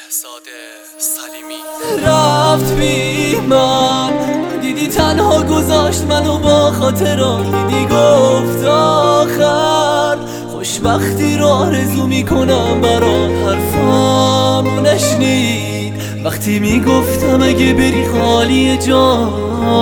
شهزاد سلیمی رفت بی من، دیدی تنها گذاشت منو با خاطرات. دیدی گفت آخر خوشبختی رو آرزو میکنم برات. حرفامو نشنید وقتی میگفتم اگه بری خالی جان.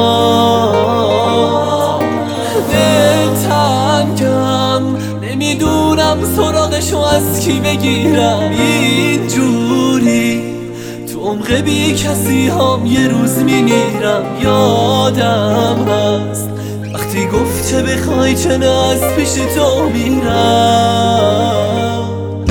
دلتنگم نمیدونم سراغشو از کی بگیرم. اینجوری تو عمق بی کسی هم یه روز میمیرم. یادم هست وقتی گفت چه بخوای چه نه از پیش تو میرم.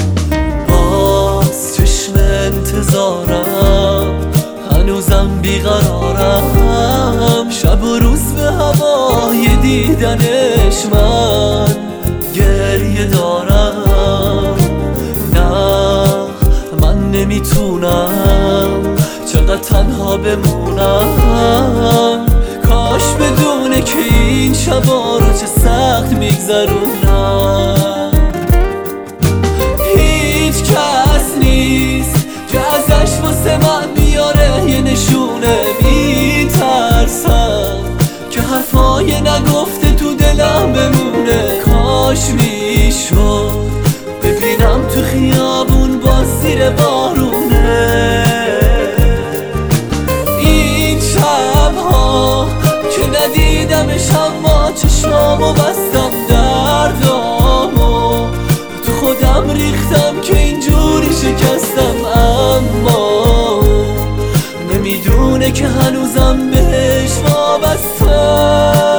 باز چشم انتظارم هنوزم بیقرارم. شب و روز به هوای دیدنش من گریه دارم. نه من نمیتونم چقدر تنها بمونم. کاش بدونه که این شبا رو چه سخت میگذرونم. هیچ کس نیست که ازش واسه من بیاره یه نشونه. میترسم که حرفای نگفته تو دلم بمونه. کاش میشد ببینم تو خیابون باز زیر بارونه. این شبها که ندیدمش اما چشمامو بستم. دردامو تو خودم ریختم که اینجوری شکستم. اما نمیدونه که هنوزم بهش وابستم.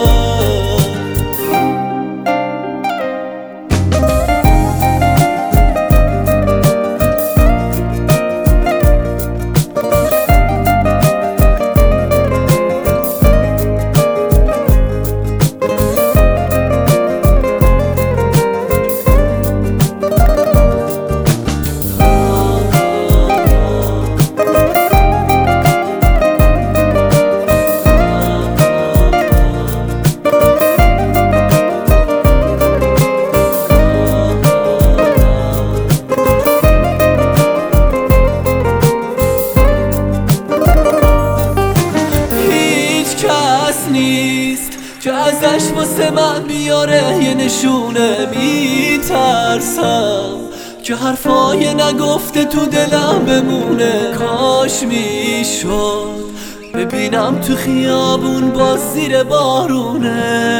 نیست که ازش واسه من بیاره یه نشونه. میترسم که حرفای نگفته تو دلم بمونه. کاش میشد ببینم تو خیابون باز زیر بارونه.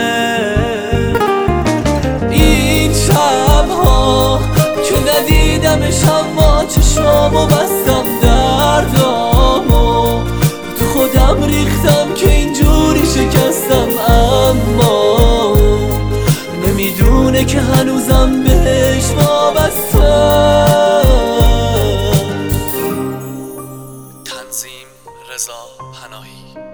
این شبها که ندیدمش اما چشمامو بستم. دردامو تو خودم ریختم که اینجوری شکستم. اما نمیدونه که هنوزم بهش وابستم. تنظیم رضا پناهی.